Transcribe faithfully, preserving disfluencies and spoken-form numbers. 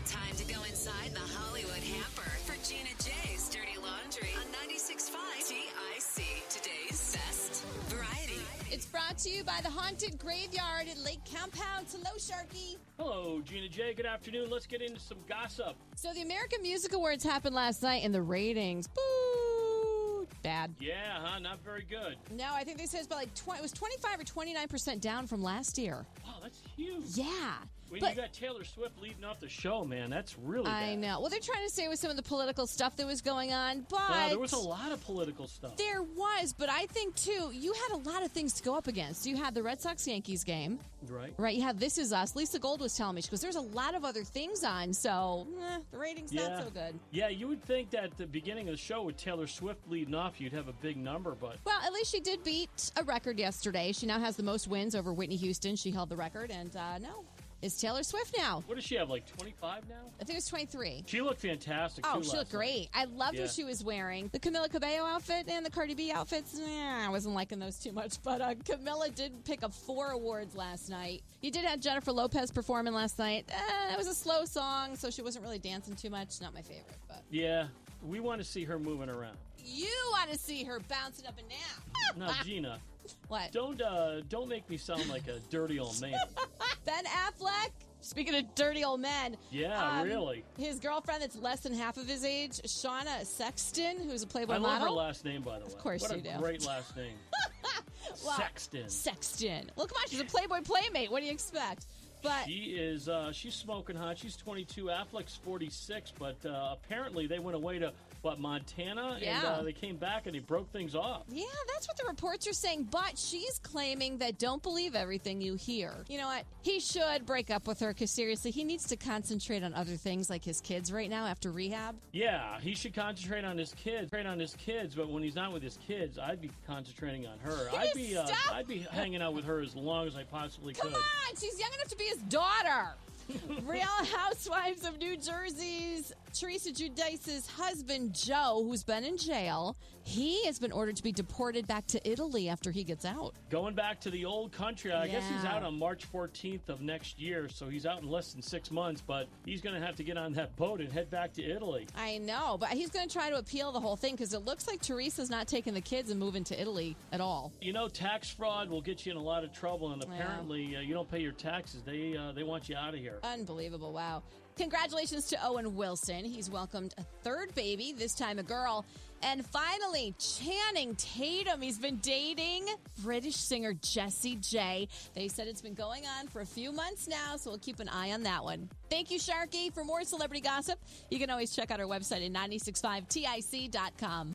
Time to go inside the Hollywood hamper for Gina J's Dirty Laundry on ninety-six point five T I C. Today's best variety. It's brought to you by the Haunted Graveyard at Lake Compound. Hello, Sharky. Hello, Gina J. Good afternoon. Let's get into some gossip. So the American Music Awards happened last night, and the ratings, boo, bad. Yeah, huh? Not very good. No, I think they said it's about like twenty. It was twenty-five or twenty-nine percent down from last year. Wow, that's huge. Yeah. When but, you got Taylor Swift leading off the show, man, that's really bad. I know. Well, they're trying to say with some of the political stuff that was going on, but No, there was a lot of political stuff. There was, but I think too, you had a lot of things to go up against. You had the Red Sox Yankees game, right? Right. You had This Is Us. Lisa Gold was telling me because there's a lot of other things on, so eh, the ratings yeah. not so good. Yeah, you would think that at the beginning of the show with Taylor Swift leading off, you'd have a big number, but well, at least she did beat a record yesterday. She now has the most wins over Whitney Houston. She held the record, and uh, no. It's Taylor Swift now. What does she have, like twenty-five now? I think it was twenty-three. She looked fantastic, Oh, too, she last looked great. night. I loved Yeah. what she was wearing. The Camila Cabello outfit and the Cardi B outfits, eh, I wasn't liking those too much. But uh, Camila did pick up four awards last night. You did have Jennifer Lopez performing last night. Eh, it was a slow song, so she wasn't really dancing too much. Not my favorite, but Yeah, we want to see her moving around. you want to see her bouncing up and down. Now, Gina, What? don't uh, don't make me sound like a dirty old man. Ben Affleck. Speaking of dirty old men. Yeah, um, really. His girlfriend that's less than half of his age, Shauna Sexton, who's a Playboy I love model. her last name, by the way. Of course what you a do. great last name. Well, Sexton. Sexton. Well, come on, she's a Playboy playmate. What do you expect? But She is, uh, she's smoking hot. She's twenty-two. Affleck's forty-six, but uh, apparently they went away to, what, Montana? And Yeah. uh, they came back and they broke things off. yeah, that's what the reports are saying. But she's claiming that don't believe everything you hear. You know what? He should break up with her because seriously, he needs to concentrate on other things like his kids right now after rehab. Yeah, he should concentrate on his kids. Concentrate on his kids, but when he's not with his kids, I'd be concentrating on her. I'd be, uh, Stop. I'd be hanging out with her as long as I possibly Come could. on, she's young enough to be his daughter. Real Housewives of New Jersey's Teresa Giudice's husband, Joe, who's been in jail, he has been ordered to be deported back to Italy after he gets out. Going back to the old country, I guess he's Yeah. out on March fourteenth of next year, so he's out in less than six months, but he's going to have to get on that boat and head back to Italy. I know, but he's going to try to appeal the whole thing because it looks like Teresa's not taking the kids and moving to Italy at all. You know, tax fraud will get you in a lot of trouble, and apparently uh, you don't pay your taxes. They uh, they want you out of here. Unbelievable. Wow. Congratulations to Owen Wilson. He's welcomed a third baby, this time a girl. And finally, Channing Tatum. He's been dating British singer Jessie J. They said it's been going on for a few months now, so we'll keep an eye on that one. Thank you, Sharky. For more celebrity gossip, you can always check out our website at nine six five T I C dot com.